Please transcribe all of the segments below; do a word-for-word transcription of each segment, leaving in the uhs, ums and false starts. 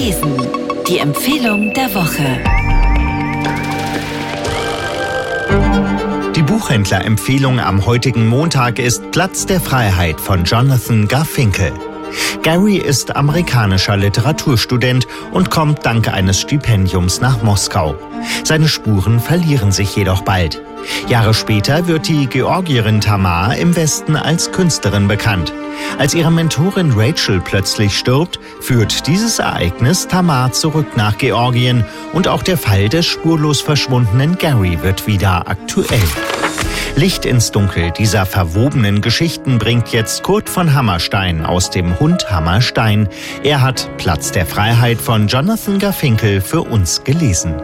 Gelesen. Die Empfehlung der Woche. Die Buchhändler-Empfehlung am heutigen Montag ist Platz der Freiheit von Jonathan Garfinkel. Gary ist amerikanischer Literaturstudent und kommt dank eines Stipendiums nach Moskau. Seine Spuren verlieren sich jedoch bald. Jahre später wird die Georgierin Tamar im Westen als Künstlerin bekannt. Als ihre Mentorin Rachel plötzlich stirbt, führt dieses Ereignis Tamar zurück nach Georgien und auch der Fall des spurlos verschwundenen Gary wird wieder aktuell. Licht ins Dunkel dieser verwobenen Geschichten bringt jetzt Kurt von Hammerstein aus dem Hund Hammerstein. Er hat Platz der Freiheit von Jonathan Garfinkel für uns gelesen.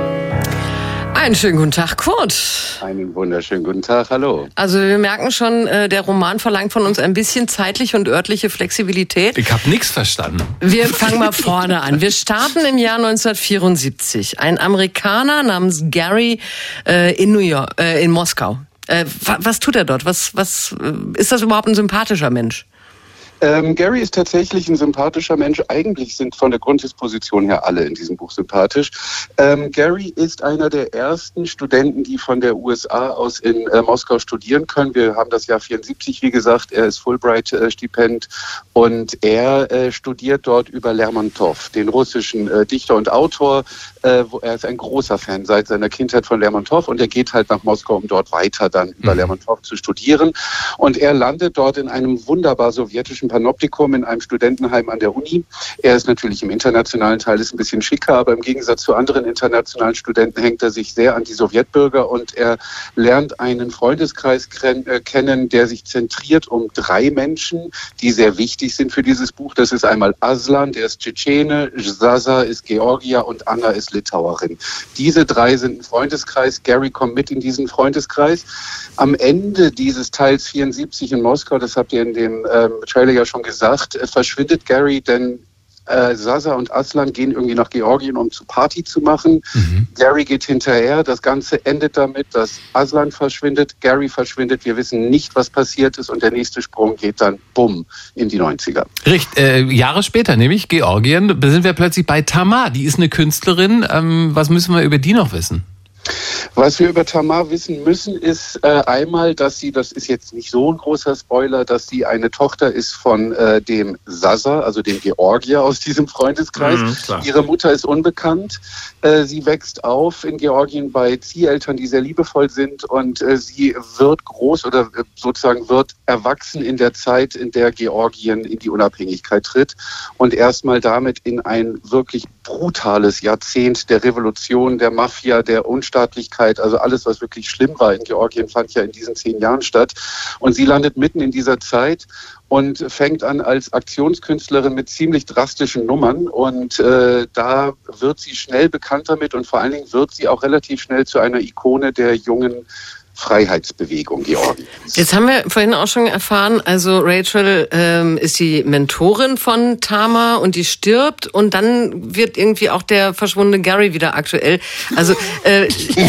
Einen schönen guten Tag, Kurt. Einen wunderschönen guten Tag, hallo. Also wir merken schon, der Roman verlangt von uns ein bisschen zeitliche und örtliche Flexibilität. Ich habe nichts verstanden. Wir fangen mal vorne an. Wir starten im Jahr neunzehnhundertvierundsiebzig. Ein Amerikaner namens Gary äh, in New York, äh, in Moskau. Äh, was tut er dort? Was, was ist das überhaupt ein sympathischer Mensch? Ähm, Gary ist tatsächlich ein sympathischer Mensch. Eigentlich sind von der Grunddisposition her alle in diesem Buch sympathisch. Ähm, Gary ist einer der ersten Studenten, die von der U S A aus in äh, Moskau studieren können. Wir haben das Jahr vierundsiebzig, wie gesagt. Er ist Fulbright-Stipend und er äh, studiert dort über Lermontov, den russischen äh, Dichter und Autor. Äh, wo er ist ein großer Fan seit seiner Kindheit von Lermontov und er geht halt nach Moskau, um dort weiter dann über Lermontov zu studieren. Und er landet dort in einem wunderbar sowjetischen Panoptikum in einem Studentenheim an der Uni. Er ist natürlich im internationalen Teil ist ein bisschen schicker, aber im Gegensatz zu anderen internationalen Studenten hängt er sich sehr an die Sowjetbürger und er lernt einen Freundeskreis kennen, der sich zentriert um drei Menschen, die sehr wichtig sind für dieses Buch. Das ist einmal Aslan, der ist Tschetschene, Zaza ist Georgier und Anna ist Litauerin. Diese drei sind ein Freundeskreis. Gary kommt mit in diesen Freundeskreis. Am Ende dieses Teils vierundsiebzig in Moskau, das habt ihr in dem ähm, Trailer ja schon gesagt, äh, verschwindet Gary, denn äh, Zaza und Aslan gehen irgendwie nach Georgien, um zu Party zu machen. Mhm. Gary geht hinterher. Das Ganze endet damit, dass Aslan verschwindet, Gary verschwindet. Wir wissen nicht, was passiert ist und der nächste Sprung geht dann, bumm, in die neunziger. Richtig, äh, Jahre später, nämlich Georgien, da sind wir plötzlich bei Tamar. Die ist eine Künstlerin. Ähm, was müssen wir über die noch wissen? Was wir über Tamar wissen müssen, ist äh, einmal, dass sie, das ist jetzt nicht so ein großer Spoiler, dass sie eine Tochter ist von äh, dem Zaza, also dem Georgier aus diesem Freundeskreis. Mhm, Ihre Mutter ist unbekannt. Äh, sie wächst auf in Georgien bei Zieheltern, die sehr liebevoll sind und äh, sie wird groß oder äh, sozusagen wird erwachsen in der Zeit, in der Georgien in die Unabhängigkeit tritt und erstmal damit in ein wirklich brutales Jahrzehnt der Revolution, der Mafia, der Unstaatlichkeit, also alles, was wirklich schlimm war in Georgien, fand ja in diesen zehn Jahren statt. Und sie landet mitten in dieser Zeit und fängt an als Aktionskünstlerin mit ziemlich drastischen Nummern. Und äh, da wird sie schnell bekannt damit und vor allen Dingen wird sie auch relativ schnell zu einer Ikone der jungen Freiheitsbewegung Georgiens. Jetzt haben wir vorhin auch schon erfahren, also Rachel ähm, ist die Mentorin von Tamar und die stirbt und dann wird irgendwie auch der verschwundene Gary wieder aktuell. Also äh,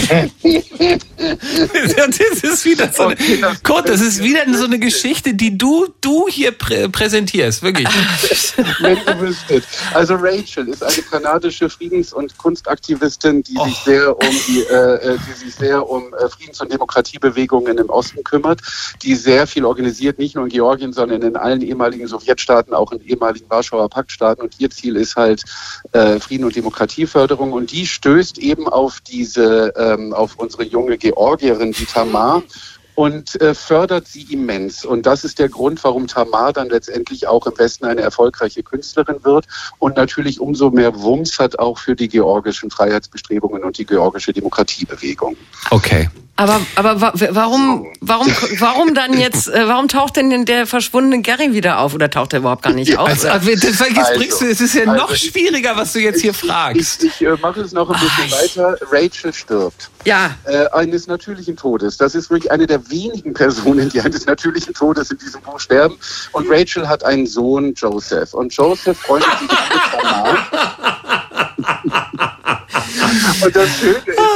das ist wieder so eine, Kurt, das ist wieder so eine Geschichte, die du du hier prä- präsentierst, wirklich. Wenn ihr wüsstet. Also Rachel ist eine kanadische Friedens- und Kunstaktivistin, die oh. sich sehr um die, äh, die sich sehr um äh, Friedens- und Demokratiebewegungen im Osten kümmert, die sehr viel organisiert, nicht nur in Georgien, sondern in allen ehemaligen Sowjetstaaten, auch in ehemaligen Warschauer Paktstaaten. Und ihr Ziel ist halt äh, Frieden und Demokratieförderung. Und die stößt eben auf diese, ähm, auf unsere junge Georgierin, die Tamar, und äh, fördert sie immens. Und das ist der Grund, warum Tamar dann letztendlich auch im Westen eine erfolgreiche Künstlerin wird und natürlich umso mehr Wumms hat auch für die georgischen Freiheitsbestrebungen und die georgische Demokratiebewegung. Okay. Aber, aber warum, warum, warum dann jetzt, warum taucht denn der verschwundene Gary wieder auf oder taucht er überhaupt gar nicht auf? Also, also, jetzt bringst du, es ist ja also, noch schwieriger, was du jetzt hier fragst. Ich, ich äh, mache es noch ein bisschen Ach. weiter. Rachel stirbt. Ja. Äh, eines natürlichen Todes. Das ist wirklich eine der wenigen Personen, die eines natürlichen Todes in diesem Buch sterben. Und Rachel hat einen Sohn, Joseph. Und Joseph freundet sich mit Tamar. Und das Schöne ist,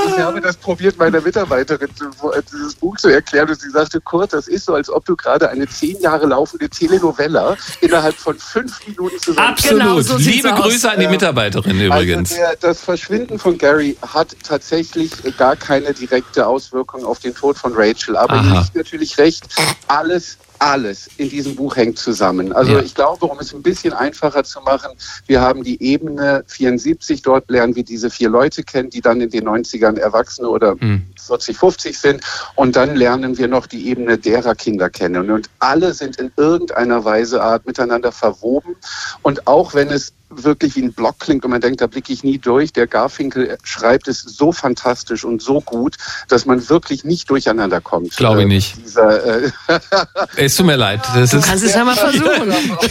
Ich habe das probiert, meiner Mitarbeiterin dieses Buch zu erklären und sie sagte, Kurt, das ist so, als ob du gerade eine zehn Jahre laufende Telenovela innerhalb von fünf Minuten zusammen... Absolut. Genau, so Liebe sieht's Grüße aus. an die Mitarbeiterin übrigens. Also der, das Verschwinden von Gary hat tatsächlich gar keine direkte Auswirkung auf den Tod von Rachel. Aber ihr habt natürlich recht, alles... Alles in diesem Buch hängt zusammen. Also ja. ich glaube, um es ein bisschen einfacher zu machen, wir haben die Ebene vierundsiebzig, dort lernen wir diese vier Leute kennen, die dann in den neunzigern Erwachsene oder mhm. vierzig, fünfzig sind und dann lernen wir noch die Ebene derer Kinder kennen. Und alle sind in irgendeiner Weise Art miteinander verwoben und auch wenn es wirklich wie ein Block klingt und man denkt, da blicke ich nie durch. Der Garfinkel schreibt es so fantastisch und so gut, dass man wirklich nicht durcheinander kommt. Glaube ich nicht. Äh, dieser, äh es tut mir leid. Das Du ist kannst es ja mal versuchen.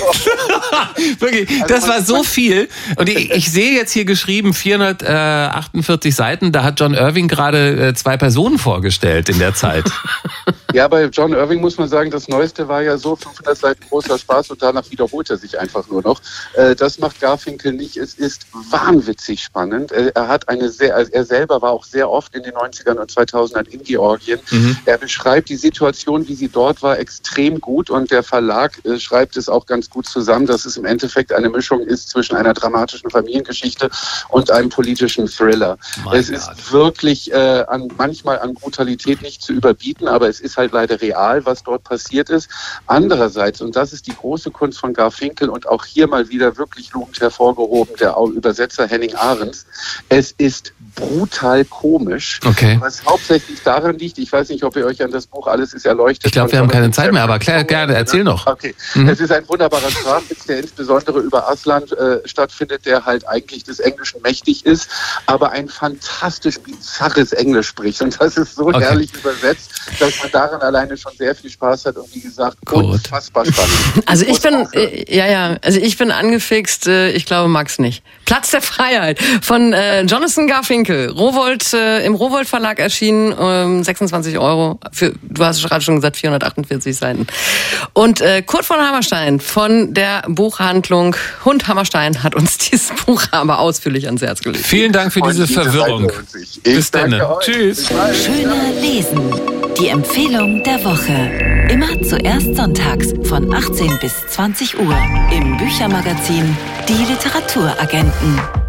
Wirklich, das war so viel. Und ich, ich sehe jetzt hier geschrieben vierhundertachtundvierzig Seiten. Da hat John Irving gerade äh, zwei Personen vorgestellt in der Zeit. Ja, bei John Irving muss man sagen, das Neueste war ja so fünfhundert Seiten großer Spaß und danach wiederholt er sich einfach nur noch. Äh, das macht Garfinkel nicht. Es ist wahnwitzig spannend. Er hat eine sehr, er selber war auch sehr oft in den neunzigern und zweitausendern in Georgien. Mhm. Er beschreibt die Situation, wie sie dort war, extrem gut und der Verlag äh, schreibt es auch ganz gut zusammen, dass es im Endeffekt eine Mischung ist zwischen einer dramatischen Familiengeschichte und einem politischen Thriller. Mein es God. ist wirklich äh, an, manchmal an Brutalität nicht zu überbieten, aber es ist halt leider real, was dort passiert ist. Andererseits, und das ist die große Kunst von Garfinkel und auch hier mal wieder wirklich lobend hervorgehoben, der Übersetzer Henning Ahrens, es ist brutal komisch, okay. was hauptsächlich daran liegt, ich weiß nicht, ob ihr euch an das Buch Alles ist erleuchtet... Ich glaube, wir haben keine Zeit mehr, aber klar, gerne, erzähl noch. Okay, mhm. Es ist ein wunderbarer Sprachwitz, der insbesondere über Aslan äh, stattfindet, der halt eigentlich des Englischen mächtig ist, aber ein fantastisch bizarres Englisch spricht und das ist so okay. herrlich übersetzt, dass man daran alleine schon sehr viel Spaß hat und wie gesagt, Gut. unfassbar spannend. Also ich bin, äh, ja, ja, also ich bin angefixt, äh, ich glaube Max nicht. Platz der Freiheit von äh, Jonathan Garfinkel. Rowohlt, äh, im Rowohlt Verlag erschienen, ähm, sechsundzwanzig Euro. Für, du hast gerade schon gesagt, vierhundertachtundvierzig Seiten. Und äh, Kurt von Hammerstein von der Buchhandlung Hund Hammerstein hat uns dieses Buch aber ausführlich ans Herz gelegt. Vielen Dank für diese Verwirrung. Bis dann. Tschüss. Schöner Lesen. Die Empfehlung der Woche. Immer zuerst sonntags von achtzehn bis zwanzig Uhr im Büchermagazin Die Literaturagenten.